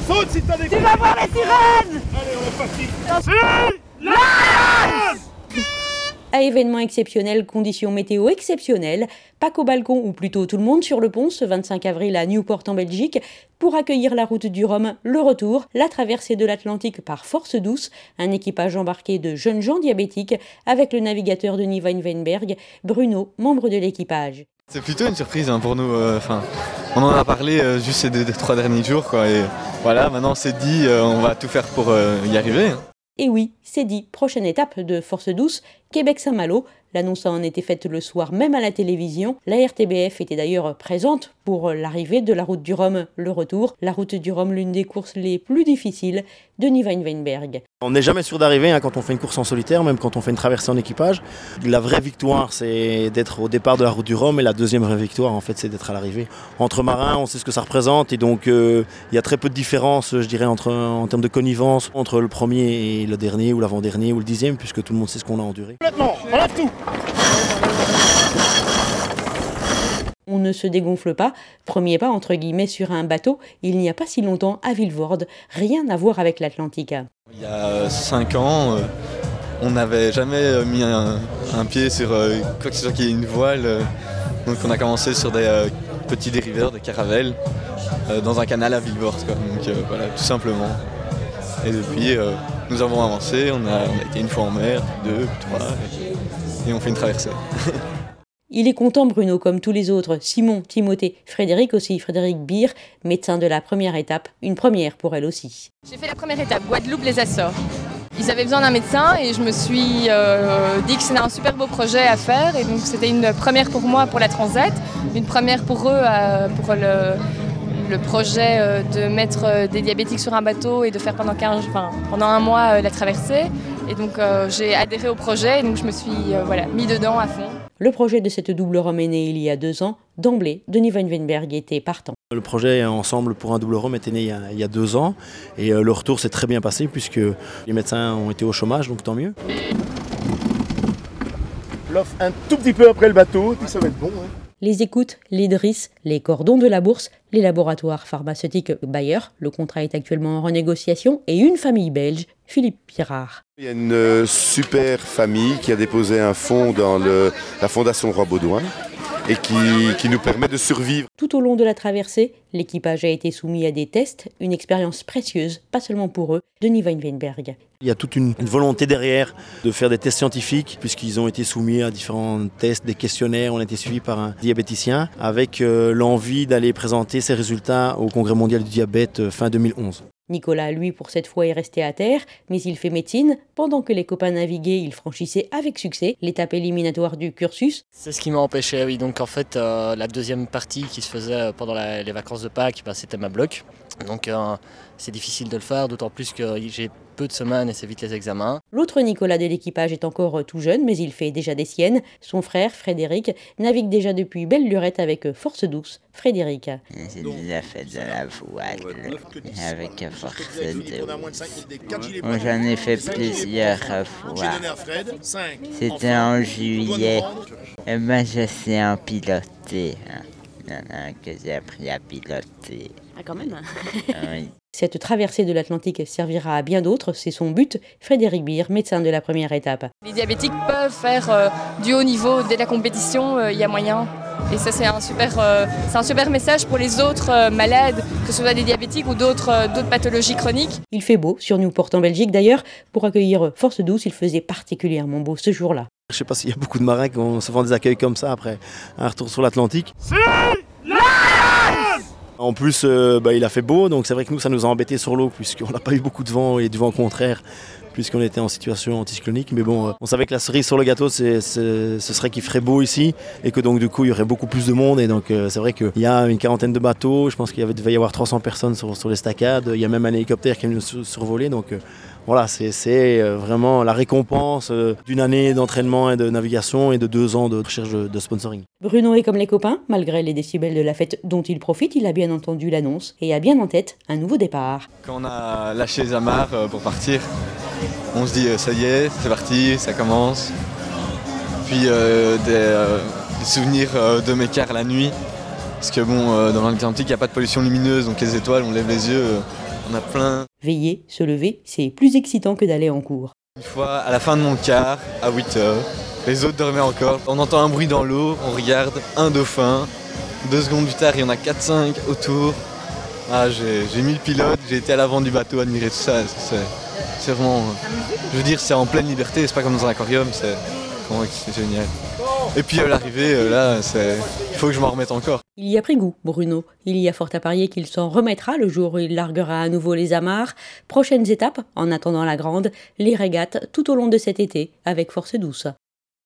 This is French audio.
Saute si t'as des... Tu vas voir les sirènes! Allez, on est parti. À événement exceptionnel, conditions météo exceptionnelles, Pâques au balcon, ou plutôt tout le monde sur le pont, ce 25 avril à Newport en Belgique, pour accueillir la route du Rhum, le retour, la traversée de l'Atlantique par Force Douce, un équipage embarqué de jeunes gens diabétiques, avec le navigateur Denis Van Weenbergh, Bruno, membre de l'équipage. C'est plutôt une surprise pour nous, on en a parlé juste ces 3 derniers jours, quoi, et voilà, maintenant c'est dit, on va tout faire pour y arriver. Et oui, c'est dit, prochaine étape de Force Douce, Québec-Saint-Malo. L'annonce en était faite le soir même à la télévision. La RTBF était d'ailleurs présente pour l'arrivée de la route du Rhum, le retour. La route du Rhum, l'une des courses les plus difficiles, Denis Van Weenbergh. On n'est jamais sûr d'arriver quand on fait une course en solitaire, même quand on fait une traversée en équipage. La vraie victoire, c'est d'être au départ de la route du Rhum, et la deuxième vraie victoire, en fait, c'est d'être à l'arrivée. Entre marins, on sait ce que ça représente, et donc il y a très peu de différence, je dirais, en termes de connivence entre le premier et le dernier, ou l'avant-dernier, ou le 10e, puisque tout le monde sait ce qu'on a enduré. Complètement, enlève tout. On ne se dégonfle pas. Premier pas, entre guillemets, sur un bateau, il n'y a pas si longtemps à Vilvoorde. Rien à voir avec l'Atlantique. Il y a 5 ans, on n'avait jamais mis un pied sur quoi que ce soit qui ait une voile. Donc on a commencé sur des petits dériveurs, des caravelles, dans un canal à Vilvoorde, quoi. Donc voilà, tout simplement. Et depuis, nous avons avancé, on a été une fois en mer, 2, 3, et on fait une traversée. Il est content, Bruno, comme tous les autres. Simon, Timothée, Frédéric aussi, Frédéric Beer, médecin de la première étape. Une première pour elle aussi. J'ai fait la première étape, Guadeloupe, les Açores. Ils avaient besoin d'un médecin et je me suis dit que c'était un super beau projet à faire. Et donc c'était une première pour moi pour la Transat, une première pour eux pour le projet de mettre des diabétiques sur un bateau et de faire pendant un mois la traversée. Et donc j'ai adhéré au projet et donc je me suis mis dedans à fond. Le projet de cette double Rhum est né il y a 2 ans. D'emblée, Denis Van Weenbergh était partant. Le projet Ensemble pour un double Rhum était né il y a 2 ans, et le retour s'est très bien passé puisque les médecins ont été au chômage, donc tant mieux. L'offre un tout petit peu après le bateau, puis ça va être bon. Hein. Les écoutes, les drisses, les cordons de la bourse, les laboratoires pharmaceutiques Bayer. Le contrat est actuellement en renégociation, et une famille belge, Philippe Pirard. Il y a une super famille qui a déposé un fonds dans la Fondation Roi Baudouin et qui nous permet de survivre. Tout au long de la traversée, l'équipage a été soumis à des tests, une expérience précieuse, pas seulement pour eux, Denis Van Weenbergh. Il y a toute une volonté derrière de faire des tests scientifiques, puisqu'ils ont été soumis à différents tests, des questionnaires. On a été suivis par un diabéticien avec l'envie d'aller présenter ses résultats au Congrès mondial du diabète fin 2011. Nicolas, lui, pour cette fois, est resté à terre, mais il fait médecine. Pendant que les copains naviguaient, il franchissait avec succès l'étape éliminatoire du cursus. C'est ce qui m'a empêché, oui. Donc en fait, la deuxième partie qui se faisait pendant les vacances de Pâques, c'était ma bloc. Donc c'est difficile de le faire, d'autant plus que j'ai peu de semaines et c'est vite les examens. L'autre Nicolas de l'équipage est encore tout jeune, mais il fait déjà des siennes. Son frère, Frédéric, navigue déjà depuis belle lurette avec Force Douce. Frédéric. J'ai déjà fait de la voile avec Force Douce. J'en ai fait plusieurs fois. C'était en juillet. Et je sais en piloter. Que j'ai appris à piloter. Ah, quand même. Oui. Cette traversée de l'Atlantique servira à bien d'autres, c'est son but. Frédéric Beer, médecin de la première étape. Les diabétiques peuvent faire du haut niveau dès la compétition, il y a moyen. Et ça, c'est un super message pour les autres malades, que ce soit des diabétiques ou d'autres pathologies chroniques. Il fait beau sur Newport en Belgique d'ailleurs. Pour accueillir Force Douce, il faisait particulièrement beau ce jour-là. Je ne sais pas s'il y a beaucoup de marins qui ont souvent des accueils comme ça après un retour sur l'Atlantique. En plus, il a fait beau, donc c'est vrai que nous, ça nous a embêtés sur l'eau, puisqu'on n'a pas eu beaucoup de vent et du vent contraire, puisqu'on était en situation anticyclonique. Mais bon, on savait que la cerise sur le gâteau, ce serait qu'il ferait beau ici, et que donc du coup, il y aurait beaucoup plus de monde. Et donc c'est vrai qu'il y a une quarantaine de bateaux, je pense qu'il devait y avoir 300 personnes sur les staccades. Il y a même un hélicoptère qui est venu nous survoler, donc voilà, c'est vraiment la récompense d'une année d'entraînement et de navigation et de 2 ans de recherche de sponsoring. Bruno est comme les copains, malgré les décibels de la fête dont il profite, il a bien entendu l'annonce et a bien en tête un nouveau départ. Quand on a lâché les amarres pour partir, on se dit ça y est, c'est parti, ça commence. Puis des souvenirs de mes quarts la nuit, Parce que bon, dans l'Atlantique, il n'y a pas de pollution lumineuse, donc les étoiles, on lève les yeux, on a plein. Veiller, se lever, c'est plus excitant que d'aller en cours. Une fois, à la fin de mon quart, à 8h, les autres dormaient encore. On entend un bruit dans l'eau, on regarde un dauphin. 2 secondes plus tard, il y en a 4-5 autour. Ah, j'ai mis le pilote, j'ai été à l'avant du bateau admirer tout ça. C'est vraiment... Je veux dire, c'est en pleine liberté, c'est pas comme dans un aquarium, c'est génial. Et puis l'arrivée, là, il faut que je m'en remette encore. Il y a pris goût, Bruno. Il y a fort à parier qu'il s'en remettra le jour où il larguera à nouveau les amarres. Prochaines étapes, en attendant la grande, les régates tout au long de cet été, avec force douce.